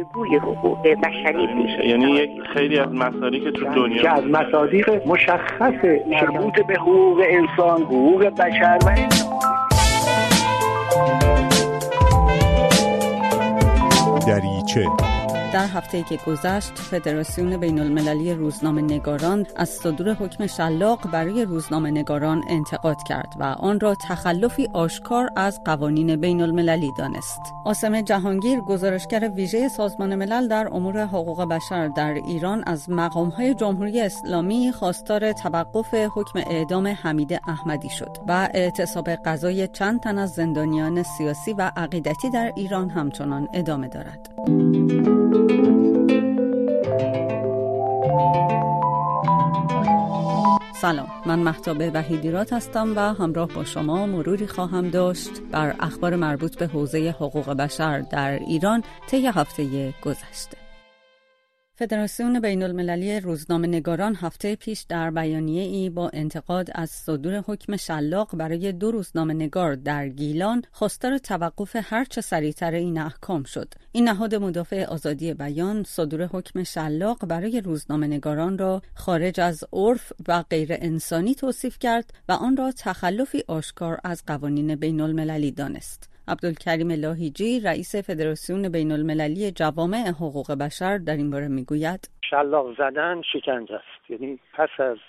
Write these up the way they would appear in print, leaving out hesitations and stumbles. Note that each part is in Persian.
الگوی حقوق بشری میشه. یعنی یک خیلی از مصادیق که تو دنیا که از مصادیق مشخص مربوط به حقوق انسان، حقوق بشر و دریچه. در هفته‌ای که گذشت فدراسیون بین‌المللی روزنامه‌نگاران از صدور حکم شلاق برای روزنامه‌نگاران انتقاد کرد و آن را تخلفی آشکار از قوانین بین‌المللی دانست. عاصم جهانگیر، گزارشگر ویژه سازمان ملل در امور حقوق بشر در ایران، از مقام‌های جمهوری اسلامی خواستار توقف حکم اعدام حمید احمدی شد و اعتصاب قضای چند تن از زندانیان سیاسی و عقیدتی در ایران همچنان ادامه دارد. سلام، من مهتاب وحیدیراد هستم و همراه با شما مروری خواهم داشت بر اخبار مربوط به حوزه حقوق بشر در ایران طی هفته گذشته. فدراسیون بین‌المللی روزنامه‌نگاران هفته پیش در بیانیه‌ای با انتقاد از صدور حکم شلاق برای 2 روزنامه‌نگار در گیلان خواستار توقف هرچه سریعتر این احکام شد. این نهاد مدافع آزادی بیان صدور حکم شلاق برای روزنامه‌نگاران را خارج از عرف و غیر انسانی توصیف کرد و آن را تخلفی آشکار از قوانین بین‌المللی دانست. عبدالکریم لاهیجی، رئیس فدراسیون بین‌المللی جوامع حقوق بشر، در این باره میگوید: شلاق زدن شکنجه است. یعنی پس از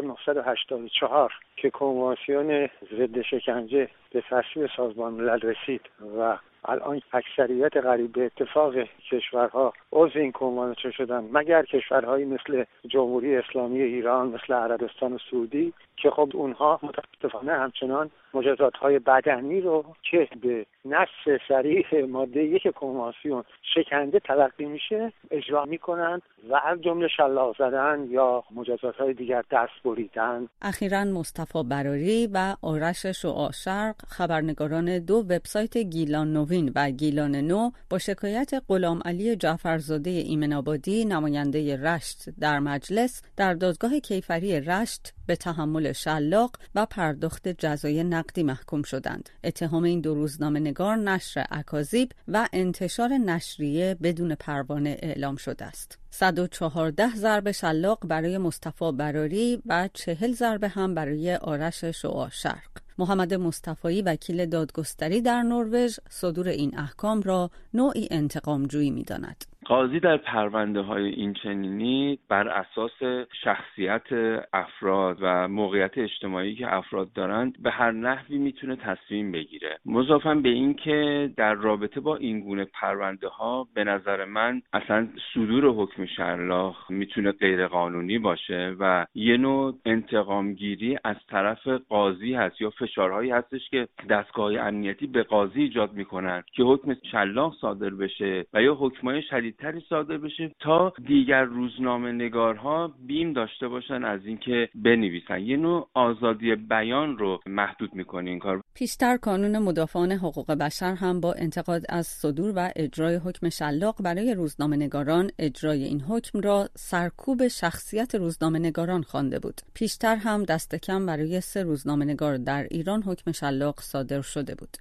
1984 که کنوانسیون ضد شکنجه به تصویب سازمان ملل رسید و الان اکثریت قریب به اتفاق کشورها عضو این کنوانسیون شدن، مگر کشورهایی مثل جمهوری اسلامی ایران، مثل عربستان سعودی، که خب اونها متاسفانه همچنان مجازات‌های بدنی رو که به نص صریح ماده 1 کنوانسیون شکنجه تلقی میشه اجرا میکنن و از جمله شلاق زدن یا مجازات‌های دیگر، دست بریدن. اخیراً مصطفی براری و آرش شعاع شرق، خبرنگاران 2 وبسایت گیلان نوین و گیلان نو، با شکایت غلام علی جعفرزاده ایمن‌آبادی، نماینده رشت در مجلس، در دادگاه کیفری رشت به تحمل شلاق و پرداخت جزای نقدی محکوم شدند. اتهام این 2 روزنامه‌نگار نشر اکاذیب و انتشار نشریه بدون پروانه اعلام شده است. 114 ضرب شلاق برای مصطفی براری و 40 ضربه هم برای آرش شعاع شرق. محمد مصطفی، وکیل دادگستری در نروژ، صدور این احکام را نوعی انتقام‌جویی می‌داند. قاضی در پرونده‌های این چنینی بر اساس شخصیت افراد و موقعیت اجتماعی که افراد دارند به هر نحوی میتونه تصمیم بگیره. مضافاً به این که در رابطه با این گونه پرونده‌ها به نظر من اصلا صدور حکم شلاق میتونه غیر قانونی باشه و یه نوع انتقامگیری از طرف قاضی هست یا فشارهایی هستش که دستگاه‌های امنیتی به قاضی ایجاد میکنن که حکم شلاق صادر بشه و یا حکم‌های شدیدتری صادر بشه تا دیگر روزنامه‌نگارها بیم داشته باشن از اینکه بنویسن. یه نوع آزادی بیان رو محدود میکنه این کار. پیشتر کانون مدافعان حقوق بشر هم با انتقاد از صدور و اجرای حکم شلاق برای روزنامه‌نگاران اجرای این حکم را سرکوب شخصیت روزنامه‌نگاران خوانده بود. پیشتر هم دست کم برای 3 روزنامه‌نگار در ایران حکم شلاق صادر شده بود.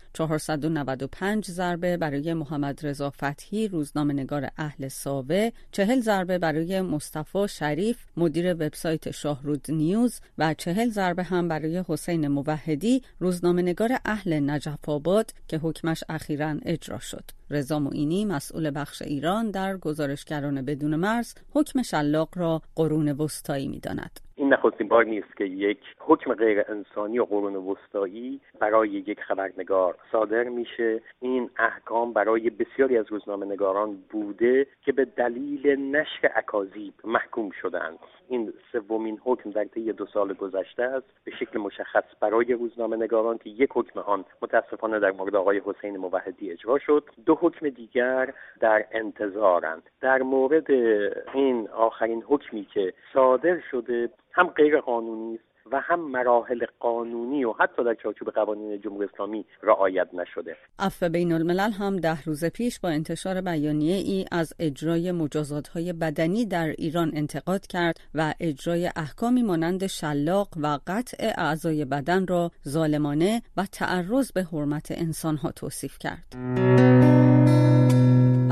495 ضربه برای محمد رضا فتحی، روزنامه‌نگار اهل ساوه، 40 ضربه برای مصطفی شریف، مدیر وبسایت شاهرود نیوز و 40 ضربه هم برای حسین موحدی، روزنامه‌نگار اهل نجف آباد که حکمش اخیراً اجرا شد. رضا معینی، مسئول بخش ایران در گزارشگران بدون مرز، حکم شلاق را قرون وسطایی می‌داند. این نخستین بار نیست که یک حکم غیر انسانی و قرون وسطایی برای یک خبرنگار صادر میشه. این احکام برای بسیاری از روزنامه‌نگاران بوده که به دلیل نشر اکاذیب محکوم شدند. این 3مین حکم در طی 2 سال گذشته است، به شکل مشخص برای روزنامه‌نگاران که یک حکم آن متاسفانه در مورد آقای حسین موحدی اجرا شد، 2 حکم دیگر در انتظارند. در مورد این آخرین حکمی که صادر شده هم غیر قانونی است و هم مراحل قانونی و حتی در چارچوب قوانین جمهوری اسلامی رعایت نشده. عفو بین‌الملل هم 10 روز پیش با انتشار بیانیه‌ای از اجرای مجازات‌های بدنی در ایران انتقاد کرد و اجرای احکامی مانند شلاق و قطع اعضای بدن را ظالمانه و تعرض به حرمت انسان‌ها توصیف کرد.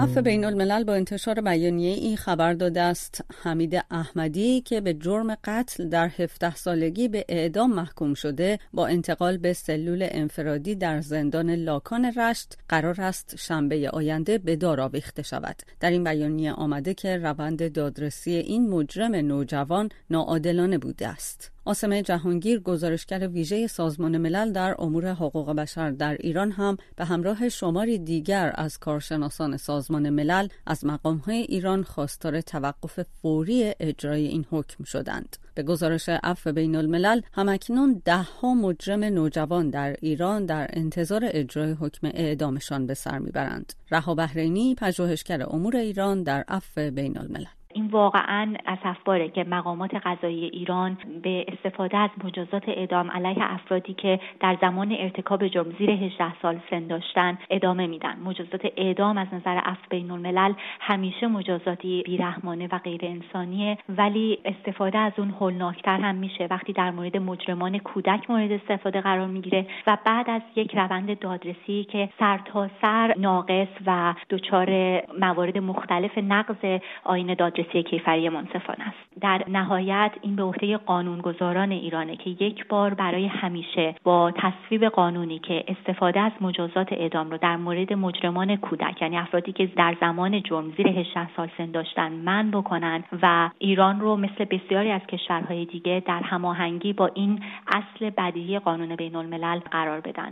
عفو بین الملل با انتشار بیانیه ای خبر داده است حمید احمدی که به جرم قتل در 17 سالگی به اعدام محکوم شده با انتقال به سلول انفرادی در زندان لاکان رشت قرار است شنبه آینده به دار آویخته شود. در این بیانیه آمده که روند دادرسی این مجرم نوجوان ناعادلانه بوده است. عاصمه جهانگیر، گزارشگر ویژه سازمان ملل در امور حقوق بشر در ایران، هم به همراه شماری دیگر از کارشناسان سازمان ملل از مقام‌های ایران خواستار توقف فوری اجرای این حکم شدند. به گزارش عفو بین الملل، همکنون 10 مجرم نوجوان در ایران در انتظار اجرای حکم اعدامشان به سر میبرند. رها بحرینی، پژوهشگر امور ایران در عفو بین الملل: این واقعاً اسفباره که مقامات قضایی ایران به استفاده از مجازات اعدام علیه افرادی که در زمان ارتکاب جرم زیر 18 سال سن داشتن ادامه میدن. مجازات اعدام از نظر عفو بین الملل همیشه مجازاتی بیرحمانه و غیر انسانیه، ولی استفاده از اون هولناکتر هم میشه وقتی در مورد مجرمان کودک مورد استفاده قرار میگیره و بعد از یک روند دادرسی که سرتاسر ناقص و دچار موارد مختلف نقض آیین دادرسی کیفری منصفانه است. در نهایت این به عهده قانونگذاران ایرانه که یک بار برای همیشه با تصویب قانونی که استفاده از مجازات اعدام رو در مورد مجرمان کودک، یعنی افرادی که در زمان جرم زیر 18 سال سن داشتن، منع بکنن و ایران رو مثل بسیاری از کشورهای دیگه در هماهنگی با این اصل بدیهی قانون بین الملل قرار بدن.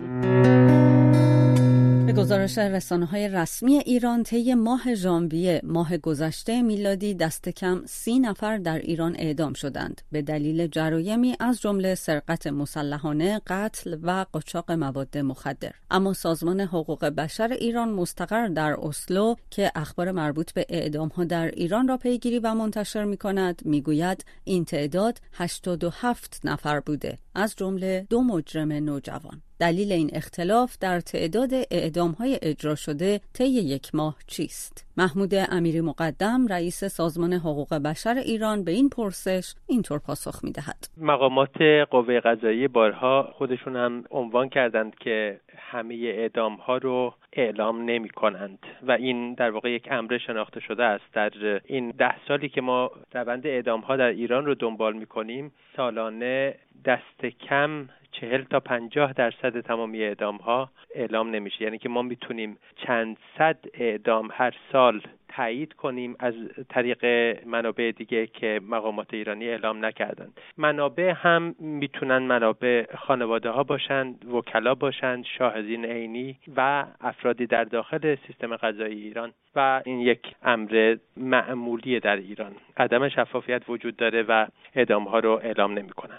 به گزارش رسانه‌های رسمی ایران، طی ماه ژانویه ماه گذشته میلادی دست کم 30 نفر در ایران اعدام شدند به دلیل جرایمی از جمله سرقت مسلحانه، قتل و قاچاق مواد مخدر. اما سازمان حقوق بشر ایران مستقر در اسلو که اخبار مربوط به اعدام‌ها در ایران را پیگیری و منتشر می‌کند، می‌گوید این تعداد 87 نفر بوده، از جمله 2 مجرم نوجوان. دلیل این اختلاف در تعداد اعدام‌های اجرا شده طی یک ماه چیست؟ محمود امیری مقدم، رئیس سازمان حقوق بشر ایران، به این پرسش اینطور پاسخ می‌دهد: مقامات قوه قضاییه بارها خودشون هم عنوان کردند که همه اعدام‌ها رو اعلام نمی‌کنند و این در واقع یک امر شناخته شده است. در این 10 سالی که ما روند اعدام‌ها در ایران رو دنبال می‌کنیم، سالانه دست کم 40 تا 50% تمامی اعدام‌ها اعلام نمیشه. یعنی که ما میتونیم چند صد اعدام هر سال تایید کنیم از طریق منابع دیگه که مقامات ایرانی اعلام نکردند. منابع هم میتونن منابع خانواده ها باشند، وکلا باشند، شاهدین عینی و افرادی در داخل سیستم قضایی ایران و این یک امر معمولی در ایران. عدم شفافیت وجود داره و اعدام ها رو اعلام نمیکنند.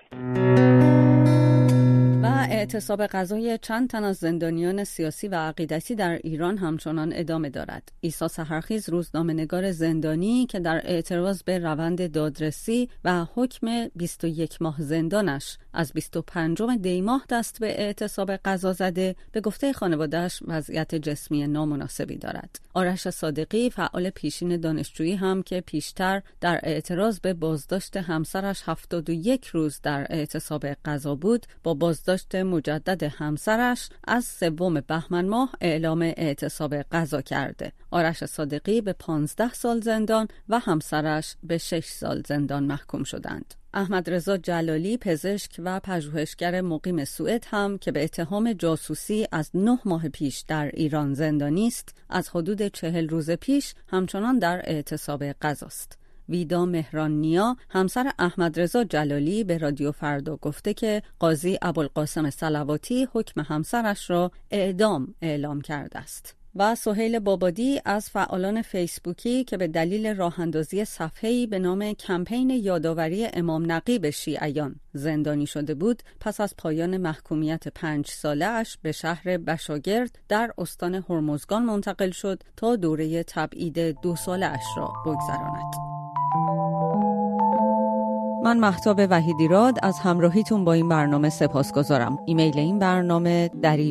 اعتصاب غذای چند تن از زندانیان سیاسی و عقیدتی در ایران همچنان ادامه دارد. عیسی سحرخیز، روزنامه‌نگار زندانی که در اعتراض به روند دادرسی و حکم 21 ماه زندانش از 25 دی ماه دست به اعتصاب غذا زده، به گفته خانواده‌اش وضعیت جسمی نامناسبی دارد. آرش صادقی، فعال پیشین دانشجویی هم که پیشتر در اعتراض به بازداشت همسرش 71 روز در اعتصاب غذا بود، با بازداشت مجدد همسرش از 3 بهمن ماه اعلام اعتصاب غذا کرده. آرش صادقی به 15 سال زندان و همسرش به 6 سال زندان محکوم شدند. احمد رضا جلالی، پزشک و پژوهشگر مقیم سوئد هم که به اتهام جاسوسی از 9 ماه پیش در ایران زندانی است، از حدود 40 روز پیش همچنان در اعتصاب غذاست. ویدا مهران‌نیا، همسر احمد رضا جلالی، به رادیو فردا گفته که قاضی ابوالقاسم صلواتی حکم همسرش را اعدام اعلام کرده است. و سهیل بابادی از فعالان فیسبوکی که به دلیل راه‌اندازی صفحه‌ای به نام کمپین یادآوری امام نقیب شیعیان زندانی شده بود، پس از پایان محکومیت 5 ساله‌اش به شهر بشاگرد در استان هرمزگان منتقل شد تا دوره تبعید 2 ساله‌اش را بگذراند. من مهتاب وحیدیراد از همراهیتون با این برنامه سپاسگزارم. ایمیل این برنامه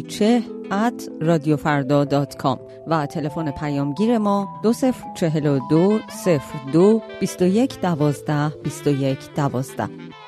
dariche@radiofarda.com و تلفن پیامگیر ما 2042 02 21 12 21 12.